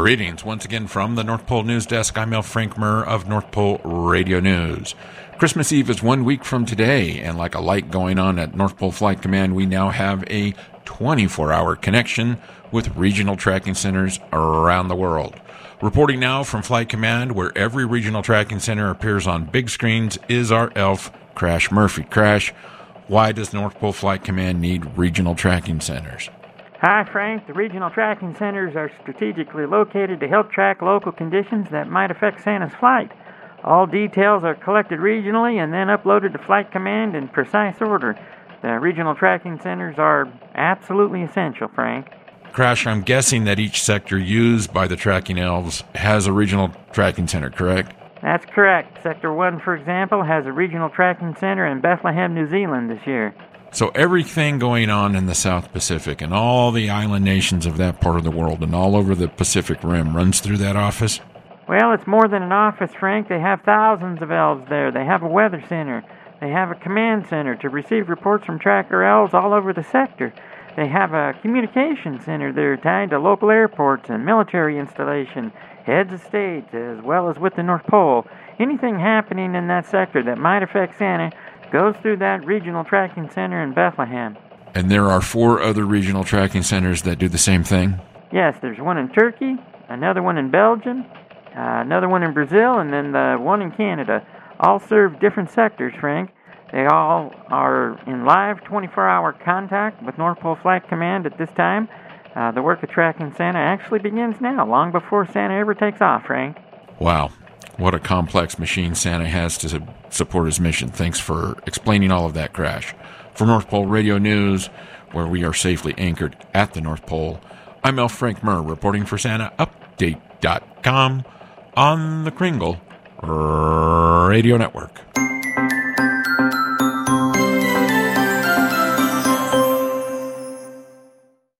Greetings once again from the North Pole News Desk. I'm L. Frank Murr of North Pole Radio News. Christmas Eve is 1 week from today, and like a light going on at North Pole Flight Command, we now have a 24-hour connection with regional tracking centers around the world. Reporting now from Flight Command, where every regional tracking center appears on big screens, is our elf, Crash Murphy. Crash, why does North Pole Flight Command need regional tracking centers? Hi, Frank. The regional tracking centers are strategically located to help track local conditions that might affect Santa's flight. All details are collected regionally and then uploaded to Flight Command in precise order. The regional tracking centers are absolutely essential, Frank. Crash, I'm guessing that each sector used by the tracking elves has a regional tracking center, correct? That's correct. Sector 1, for example, has a regional tracking center in Bethlehem, New Zealand this year. So everything going on in the South Pacific and all the island nations of that part of the world and all over the Pacific Rim runs through that office? Well, it's more than an office, Frank. They have thousands of elves there. They have a weather center. They have a command center to receive reports from tracker elves all over the sector. They have a communication center that are tied to local airports and military installation, heads of state, as well as with the North Pole. Anything happening in that sector that might affect Santa goes through that regional tracking center in Bethlehem. And there are 4 other regional tracking centers that do the same thing? Yes, there's one in Turkey, another one in Belgium, another one in Brazil, and then the one in Canada. All serve different sectors, Frank. They all are in live 24-hour contact with North Pole Flight Command at this time. The work of tracking Santa actually begins now, long before Santa ever takes off, Frank. Wow. What a complex machine Santa has to support his mission. Thanks for explaining all of that, Crash. For North Pole Radio News, where we are safely anchored at the North Pole, I'm L. Frank Murr, reporting for SantaUpdate.com on the Kringle Radio Network.